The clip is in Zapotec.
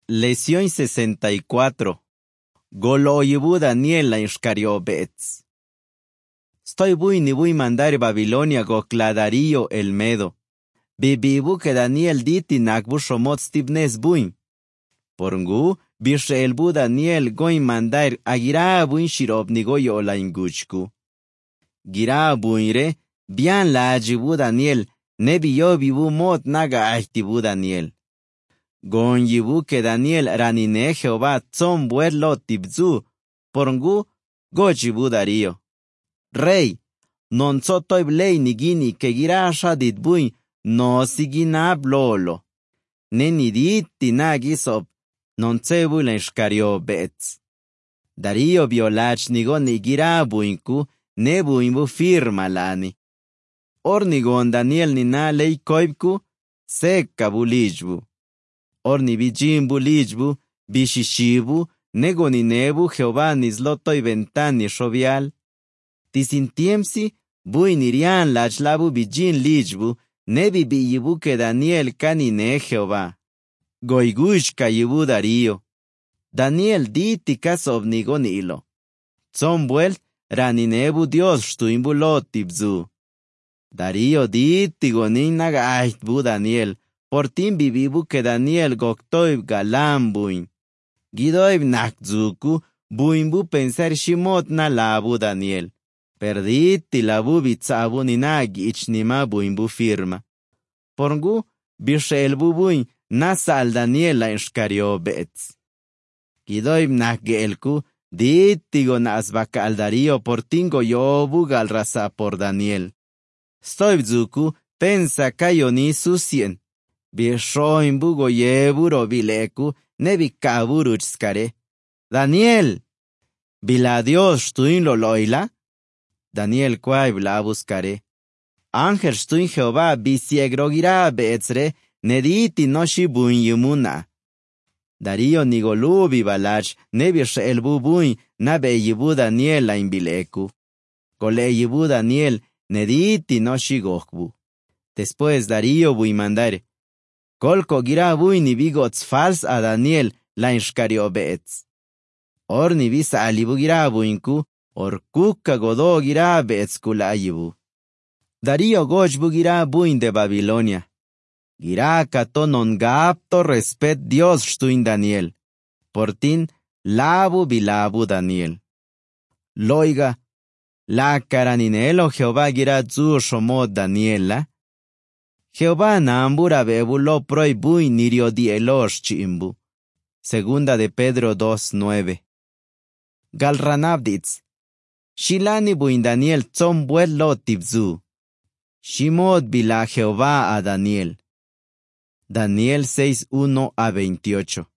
Lección 64. Goloyibu Daniel la Iscariobets. Estoy voy mandar Babilonia gocladarío el medo. Bibibu que Daniel diti nakbu shomot stibnes buin. Porngu, bishelbu Daniel goin mandar agira buin shirobnigoyo la inguchku. Gira buinre, bian la ajibu Daniel, nebiyo bibu mot naga ahtibu Daniel. Gon yibu que Daniel ranine Jehová tzon buerlo tibzu, porngu gochibu Darío. Rey, non sotoy blei nigini que gira shadit buin, no siginab lolo. Nenidit tinagisop, non tsebu la ishkario bets. Darío violach nigon gira buinku, ne buinbu firma lani. Ornigon Daniel nina lei koibku, sekka bulijbu. Orni bijimbu lijbu, bishishibu, negoninebu Jehová nisloto y ventani shovial. Tisintiemsi, buinirian lachlabu bijin lijbu, nebi biyibu que Daniel canine Jehová. Goigush kayibu Darío. Daniel diti kasobnigonilo. Tzombuel raninebu Dios shtuimbu lotibzu. Darío diti gonin nagaitbu Daniel. Por tin bibibu que Daniel goktoib galam buin. Gidoib nakzuku, buinbu pensar shimot na labu Daniel. Perditi labu bitsabu ninag ichnima buinbu firma. Porngu, bishelbu buin, nasal Daniel la ishkario bets. Gidoib nakgelku, ditigo nasbakal Darío por tingo yobu galrasa por Daniel. Stoibzuku, pensa kayoni susien. Bishoimbu goyeburo bileku, nebi kaburuchskare. Daniel, bila Dios tuin lo loila? Daniel kwai bla buscare. Ángel tuin Jehová bisiegrogira beetzre, nediti noshi buin yumuna. Darío nigolu bibalach, nebi shelbu buin, nabe yibu Daniel la imbileku. Gole yibu Daniel, nediti noshi gokbu. Después Darío bui mandare. Kolko gira buini bigots fals a Daniel la ishkariobets. Or ni visa alibu gira buinku, or kukka godo gira bets kulayibu. Darío gochbu gira buin de Babilonia. Gira kato non gapto respet Dios shtuin Daniel. Portin labu bilabu Daniel. Loiga, la caraninelo Jehová gira zu shomot Daniela. Jehová naambura bebulo proibui nirio dielosh chimbu. Segunda de Pedro 2:9. Galranabditz. Shilani buin Daniel tzom buelo tibzu. Shimot bila Jehová a Daniel. Daniel 6:1-28.